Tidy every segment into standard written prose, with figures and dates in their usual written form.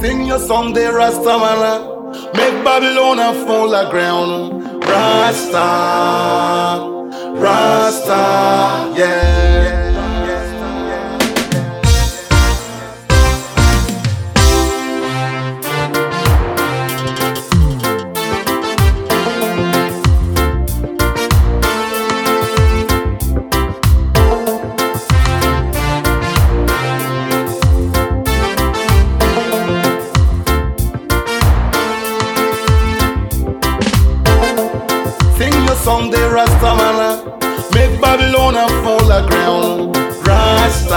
Sing your song, the Rasta man. Make Babylon a fall the ground. Rasta, Rasta, yeah. Song the Rasta man, make Babylon a fall the ground. Rasta,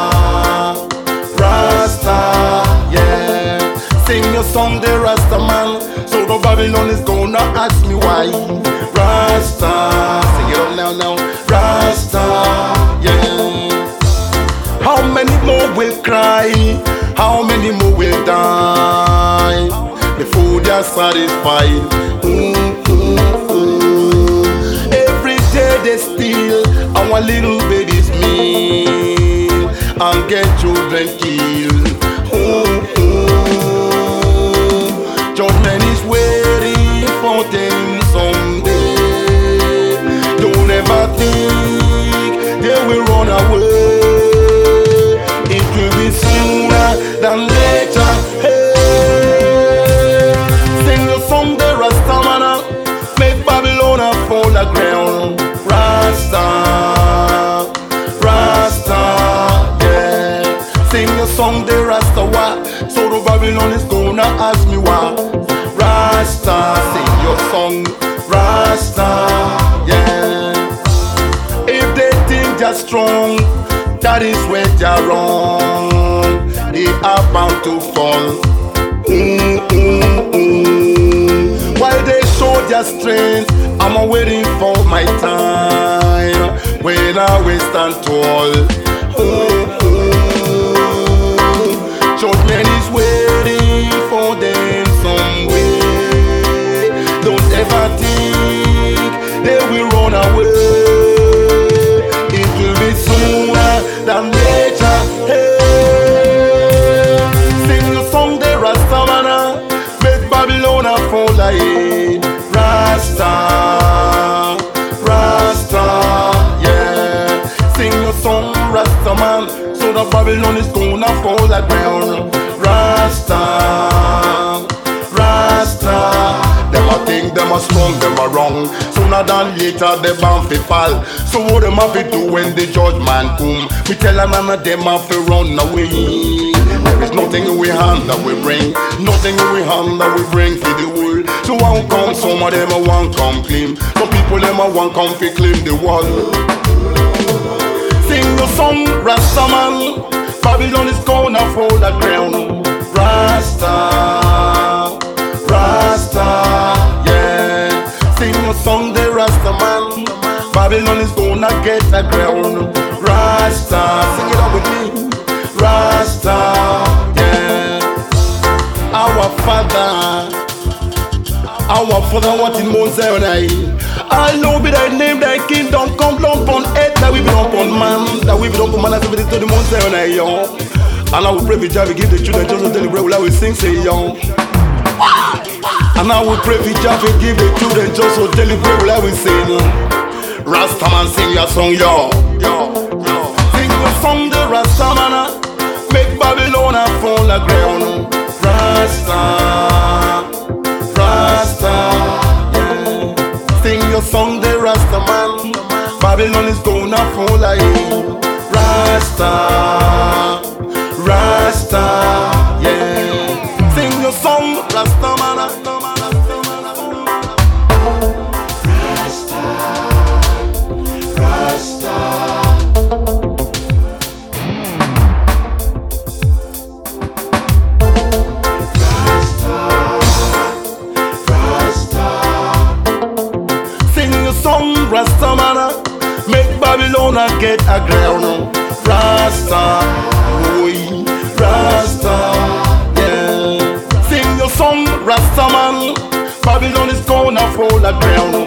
Rasta, yeah. Sing your song the Rasta man, so the Babylon is gonna ask me why. Rasta, sing it up now, Rasta, yeah. How many more will cry? How many more will die before they are satisfied? They steal our little babies' meal and get children killed. Judgment is waiting for them someday. Don't ever think they will run away. It will be sooner than later. Hey, sing the song, the Rasta man, make Babylon a fall the ground. Rasta, Rasta, yeah. Sing your song, the Rasta why? So the Babylon is gonna ask me why. Rasta, sing your song, Rasta, yeah. If they think they're strong, that is where they're wrong. They are bound to fall. While they show their strength, I'm waiting for my time when I will stand tall. Judgment is waiting for them somewhere. Don't ever think they will run away. It will be sooner than later. Hey, sing the song, the Rasta man, make Babylon a fall like Rasta, Rasta, yeah. Sing your song, Rasta man, so the Babylon is gonna fall the ground. Rasta, Rasta. Them a think them a strong, them a wrong. Sooner than later they bound to fall. So what them have to do when the judgment come? We tell none of them have to run away. There is nothing in we hand that we bring, nothing in we hand that we bring for the world. So one come, some of them a one come claim. Some people them a one come fi claim the world. Sing your song, Rasta man, Babylon is gonna fall the ground. Rasta, Rasta, yeah. Sing your song, the Rasta man, Babylon is gonna get the ground. Rasta, sing it up with me. Rasta, yeah. Our Father what in Mount Zion I know be thy name, thy kingdom come down upon earth, that we be done upon man, that we be done upon man, as we to the Mount Zion, yo. And I will pray for Jah, we give the children just a daily bread, will I will sing, say, yo. And I will pray for Jah, we give the children just a daily bread, will I will sing. Rasta man, sing your song, yo. Sing your song, the Rasta man, make Babylon a fall the ground. Rasta, Rasta, yeah. Sing your song, the Rasta man, Babylon is gonna fall like Rasta, Rasta, yeah. Sing your song, Rasta man. Rasta man, make Babylon get a ground. Rasta, boy, Rasta, yeah. Sing your song, Rasta man, Babylon is gonna fall the ground.